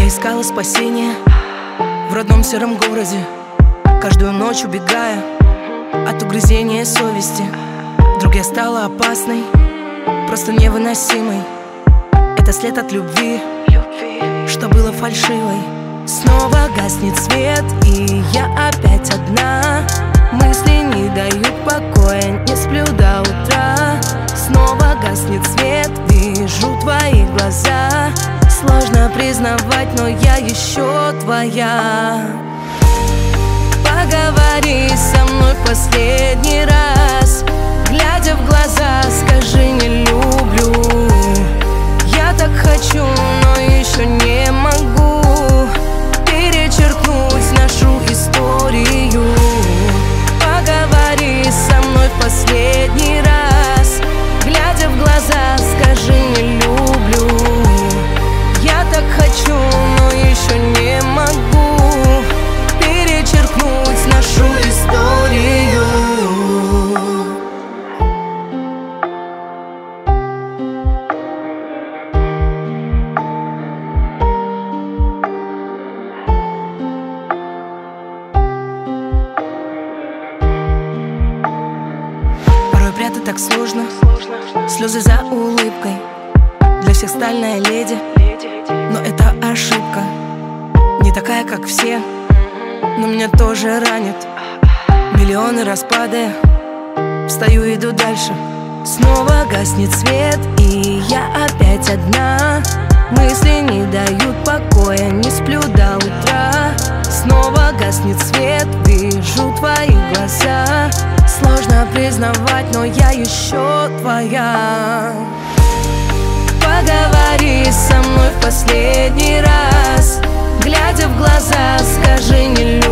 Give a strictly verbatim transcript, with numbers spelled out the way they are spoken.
Я искала спасения в родном сером городе, каждую ночь убегая от угрызения совести. Вдруг я стала опасной, просто невыносимой. Это след от любви, что было фальшивой. Снова гаснет свет, и я опять одна. Мысли не дают покоя, не сплю до утра. Снова гаснет свет, вижу твои глаза. Сложно признавать, но я еще твоя. Поговори со мной в последний раз, глядя в глаза, скажи не люблю. Я так хочу, но еще не могу перечеркнуть нашу историю. Поговори со мной в последний раз, глядя в глаза, скажи не люблю. Я так хочу, но еще не могу перечеркнуть нашу историю. Порой прятать так сложно, слезы за улыбкой. Для всех стальная леди, но это ошибка. Не такая, как все, но меня тоже ранит. Миллионы распады, встаю, иду дальше. Снова гаснет свет, и я опять одна. Мысли не дают покоя, не сплю до утра. Снова гаснет свет, вижу твои глаза. Сложно признавать, но я еще твоя. Поговори со мной в последний раз, глядя в глаза, скажи не люблю.